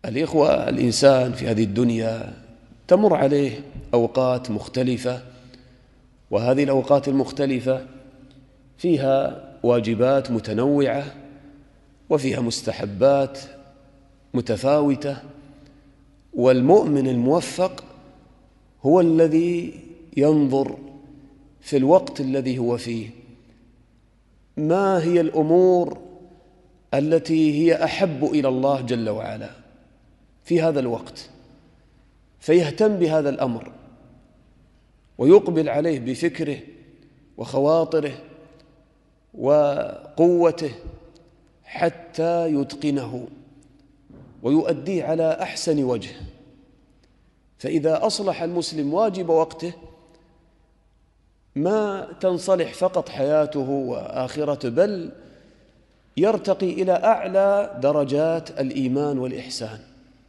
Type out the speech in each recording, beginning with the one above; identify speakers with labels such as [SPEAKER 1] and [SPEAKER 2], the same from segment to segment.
[SPEAKER 1] الإخوة، الإنسان في هذه الدنيا تمر عليه أوقات مختلفة، وهذه الأوقات المختلفة فيها واجبات متنوعة وفيها مستحبات متفاوتة. والمؤمن الموفق هو الذي ينظر في الوقت الذي هو فيه ما هي الأمور التي هي أحب إلى الله جل وعلا في هذا الوقت، فيهتم بهذا الأمر ويقبل عليه بفكره وخواطره وقوته حتى يتقنه ويؤديه على أحسن وجه. فإذا أصلح المسلم واجب وقته ما تنصلح فقط حياته وآخرته، بل يرتقي إلى أعلى درجات الإيمان والإحسان.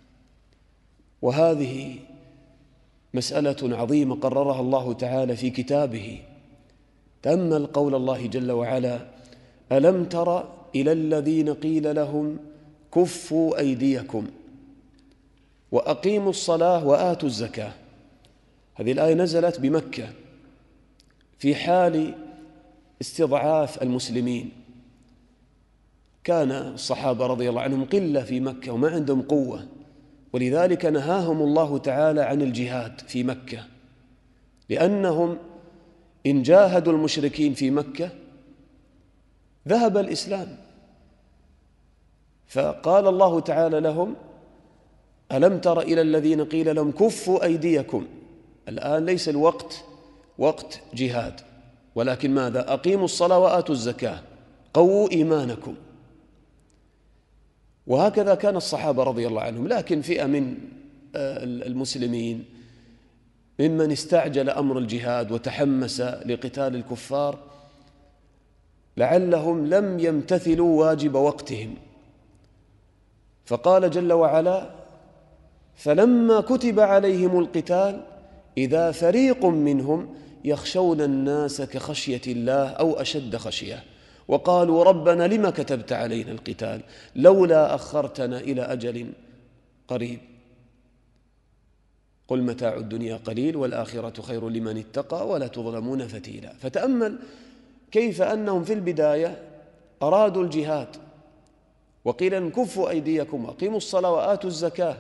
[SPEAKER 1] وهذه مسألة عظيمة قررها الله تعالى في كتابه. تأمل قول الله جل وعلا: ألم تر إلى الذين قيل لهم كفوا أيديكم وأقيموا الصلاة وآتوا الزكاة. هذه الآية نزلت بمكة في حال استضعاف المسلمين. كان الصحابة رضي الله عنهم قلة في مكة وما عندهم قوة، ولذلك نهاهم الله تعالى عن الجهاد في مكة، لأنهم إن جاهدوا المشركين في مكة ذهب الإسلام. فقال الله تعالى لهم: ألم تر إلى الذين قيل لهم كفوا أيديكم. الآن ليس الوقت وقت جهاد، ولكن ماذا؟ أقيموا الصلاة وآتوا الزكاة، قووا إيمانكم. وهكذا كان الصحابة رضي الله عنهم. لكن فئة من المسلمين ممن استعجل أمر الجهاد وتحمس لقتال الكفار لعلهم لم يمتثلوا واجب وقتهم. فقال جل وعلا: فلما كتب عليهم القتال إذا فريق منهم يخشون الناس كخشية الله أو أشد خشية وقالوا ربنا لما كتبت علينا القتال لولا أخرتنا إلى أجل قريب قل متاع الدنيا قليل والآخرة خير لمن اتقى ولا تظلمون فتيلا. فتأمل كيف أنهم في البداية أرادوا الجهاد وقيل لهم كفوا أيديكم وأقيموا الصلاة وآتوا الزكاة،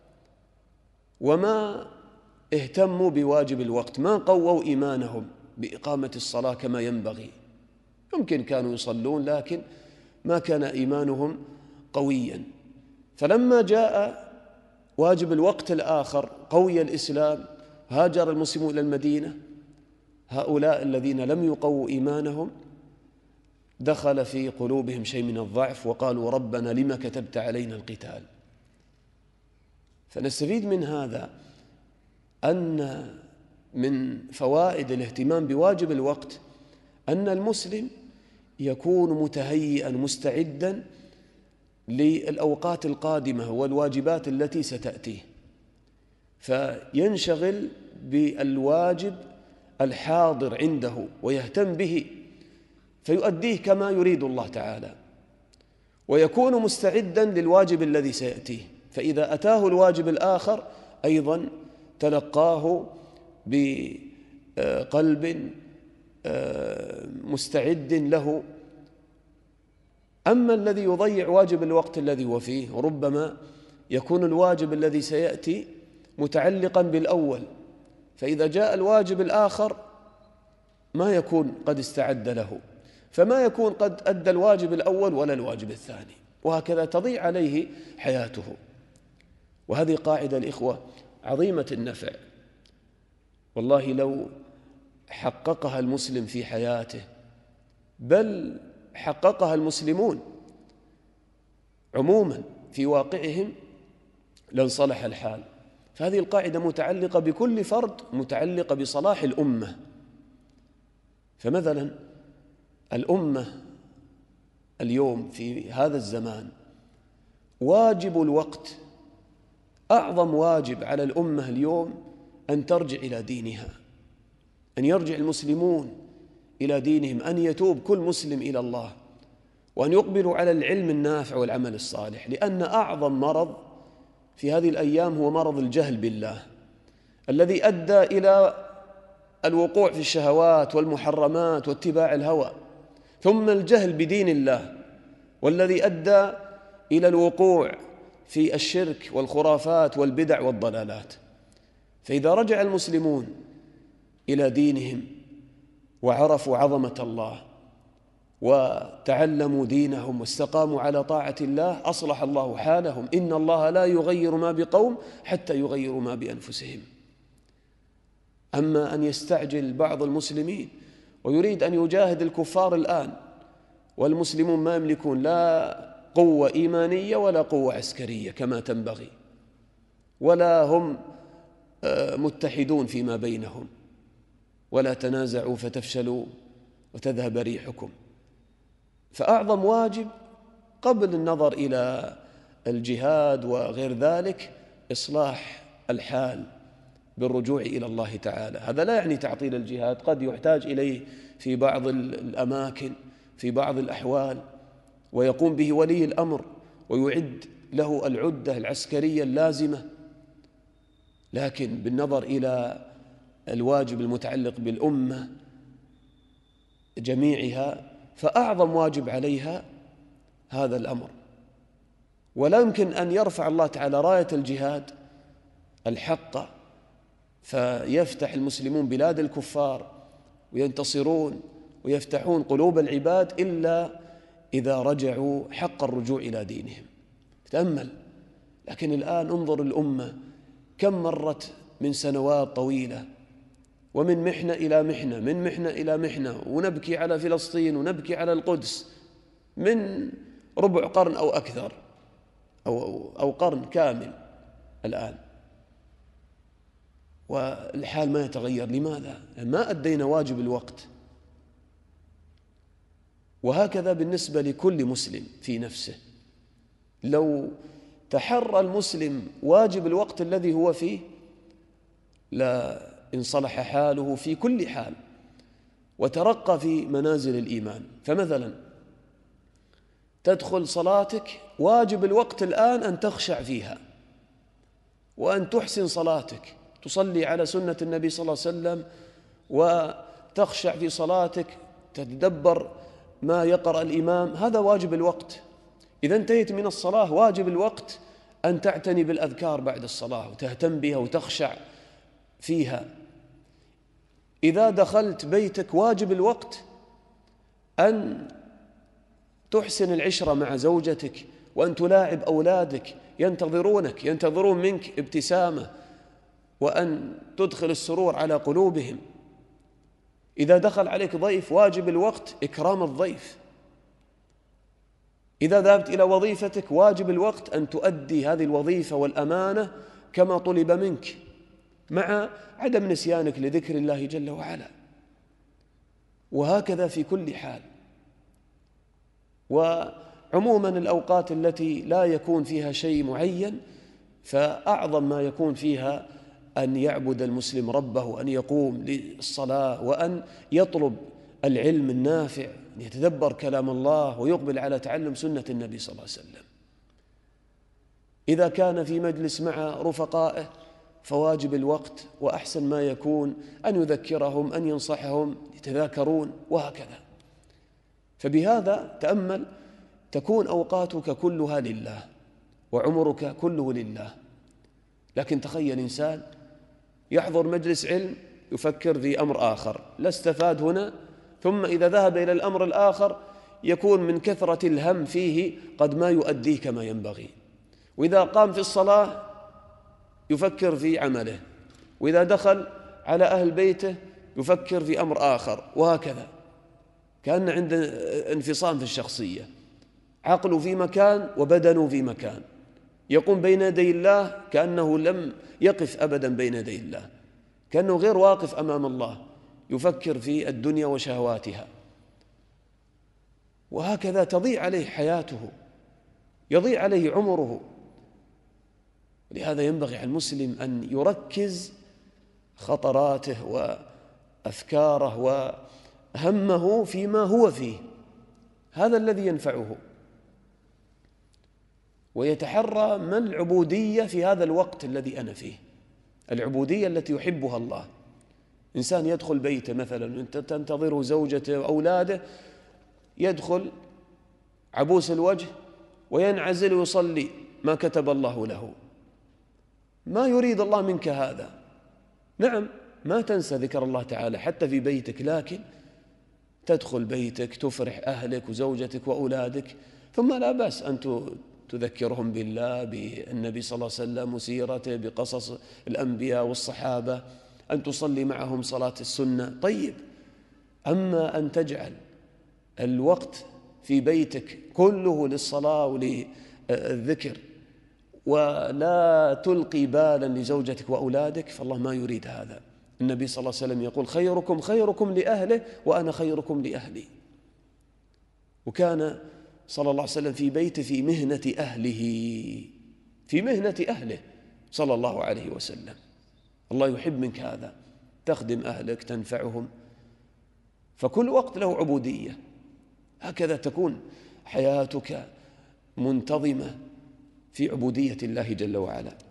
[SPEAKER 1] وما اهتموا بواجب الوقت، ما قووا إيمانهم بإقامة الصلاة كما ينبغي. يمكن كانوا يصلون لكن ما كان إيمانهم قويا. فلما جاء واجب الوقت الآخر قوي الإسلام، هاجر المسلمون إلى المدينة، هؤلاء الذين لم يقووا إيمانهم دخل في قلوبهم شيء من الضعف وقالوا ربنا لما كتبت علينا القتال. فنستفيد من هذا أن من فوائد الاهتمام بواجب الوقت أن المسلم يكون متهيئا مستعدا للأوقات القادمة والواجبات التي ستأتيه، فينشغل بالواجب الحاضر عنده ويهتم به فيؤديه كما يريد الله تعالى، ويكون مستعدا للواجب الذي سيأتيه. فإذا أتاه الواجب الآخر أيضا تلقاه بقلب مستعد له. أما الذي يضيع واجب الوقت الذي هو فيه ربما يكون الواجب الذي سيأتي متعلقا بالأول، فإذا جاء الواجب الآخر ما يكون قد استعد له، فما يكون قد أدى الواجب الأول ولا الواجب الثاني، وهكذا تضيع عليه حياته. وهذه قاعدة الإخوة عظيمة النفع، والله لو حققها المسلم في حياته، بل حققها المسلمون عموما في واقعهم، لانصلح الحال. فهذه القاعدة متعلقة بكل فرد، متعلقة بصلاح الأمة. فمثلا الأمة اليوم في هذا الزمان واجب الوقت، أعظم واجب على الأمة اليوم أن ترجع إلى دينها، أن يرجع المسلمون إلى دينهم، أن يتوب كل مسلم إلى الله، وأن يقبلوا على العلم النافع والعمل الصالح. لأن أعظم مرض في هذه الأيام هو مرض الجهل بالله، الذي أدى إلى الوقوع في الشهوات والمحرمات واتباع الهوى، ثم الجهل بدين الله، والذي أدى إلى الوقوع في الشرك والخرافات والبدع والضلالات. فإذا رجع المسلمون إلى دينهم وعرفوا عظمة الله وتعلموا دينهم واستقاموا على طاعة الله، أصلح الله حالهم. إن الله لا يغير ما بقوم حتى يغيروا ما بأنفسهم. أما أن يستعجل بعض المسلمين ويريد أن يجاهد الكفار الآن، والمسلمون ما يملكون لا قوة إيمانية ولا قوة عسكرية كما تنبغي، ولا هم متحدون فيما بينهم، ولا تنازعوا فتفشلوا وتذهب ريحكم. فأعظم واجب قبل النظر إلى الجهاد وغير ذلك إصلاح الحال بالرجوع إلى الله تعالى. هذا لا يعني تعطيل الجهاد، قد يحتاج إليه في بعض الأماكن في بعض الأحوال، ويقوم به ولي الأمر ويعد له العدة العسكرية اللازمة، لكن بالنظر إلى الواجب المتعلق بالأمة جميعها فأعظم واجب عليها هذا الأمر. ولا يمكن أن يرفع الله تعالى راية الجهاد الحق فيفتح المسلمون بلاد الكفار وينتصرون ويفتحون قلوب العباد إلا إذا رجعوا حق الرجوع إلى دينهم. تأمل، لكن الآن انظر الأمة كم مرت من سنوات طويلة، ومن محنة إلى محنة، من محنة إلى محنة، ونبكي على فلسطين ونبكي على القدس من ربع قرن أو أكثر أو قرن كامل الآن، والحال ما يتغير. لماذا؟ ما أدينا واجب الوقت. وهكذا بالنسبة لكل مسلم في نفسه، لو تحرى المسلم واجب الوقت الذي هو فيه لا انصلح حاله في كل حال وترقى في منازل الإيمان. فمثلا تدخل صلاتك، واجب الوقت الآن أن تخشع فيها وأن تحسن صلاتك، تصلي على سنة النبي صلى الله عليه وسلم وتخشع في صلاتك، تتدبر ما يقرأ الإمام. هذا واجب الوقت. إذا انتهيت من الصلاة واجب الوقت أن تعتني بالأذكار بعد الصلاة وتهتم بها وتخشع فيها. إذا دخلت بيتك واجب الوقت أن تحسن العشرة مع زوجتك، وأن تلاعب أولادك ينتظرون منك ابتسامة، وأن تدخل السرور على قلوبهم. إذا دخل عليك ضيف واجب الوقت إكرام الضيف. إذا ذهبت إلى وظيفتك واجب الوقت أن تؤدي هذه الوظيفة والأمانة كما طلب منك، مع عدم نسيانك لذكر الله جل وعلا. وهكذا في كل حال. وعموما الأوقات التي لا يكون فيها شيء معين فأعظم ما يكون فيها أن يعبد المسلم ربه، أن يقوم للصلاة، وأن يطلب العلم النافع، أن يتدبر كلام الله ويقبل على تعلم سنة النبي صلى الله عليه وسلم. إذا كان في مجلس مع رفقائه فواجب الوقت وأحسن ما يكون أن يذكرهم، أن ينصحهم، يتذاكرون، وهكذا. فبهذا تأمل تكون أوقاتك كلها لله وعمرك كله لله. لكن تخيل إنسان يحضر مجلس علم يفكر في أمر آخر، لا استفاد هنا، ثم إذا ذهب إلى الأمر الآخر يكون من كثرة الهم فيه قد ما يؤديه كما ينبغي. وإذا قام في الصلاة يفكر في عمله، وإذا دخل على أهل بيته يفكر في أمر آخر، وهكذا. كأن عنده انفصام في الشخصية، عقله في مكان وبدنه في مكان. يقوم بين يدي الله كأنه لم يقف أبدا بين يدي الله، كأنه غير واقف أمام الله، يفكر في الدنيا وشهواتها. وهكذا تضيع عليه حياته، يضيع عليه عمره. لهذا ينبغي على المسلم أن يركز خطراته وأفكاره وهمه فيما هو فيه، هذا الذي ينفعه. ويتحرى ما العبودية في هذا الوقت الذي أنا فيه، العبودية التي يحبها الله. إنسان يدخل بيته مثلا أنت تنتظره زوجته وأولاده، يدخل عبوس الوجه وينعزل ويصلي ما كتب الله له، ما يريد الله منك هذا. نعم ما تنسى ذكر الله تعالى حتى في بيتك، لكن تدخل بيتك تفرح أهلك وزوجتك وأولادك، ثم لا بأس أن تذكرهم بالله، بالنبي صلى الله عليه وسلم وسيرته، بقصص الأنبياء والصحابة، أن تصلي معهم صلاة السنة. طيب، أما أن تجعل الوقت في بيتك كله للصلاة وللذكر ولا تلقي بالا لزوجتك وأولادك، فالله ما يريد هذا. النبي صلى الله عليه وسلم يقول: خيركم خيركم لأهله وأنا خيركم لأهلي. وكان صلى الله عليه وسلم في بيته في مهنة أهله، في مهنة أهله صلى الله عليه وسلم. الله يحب منك هذا، تخدم أهلك تنفعهم، فكل وقت له عبودية. هكذا تكون حياتك منتظمة في عبودية الله جل وعلا.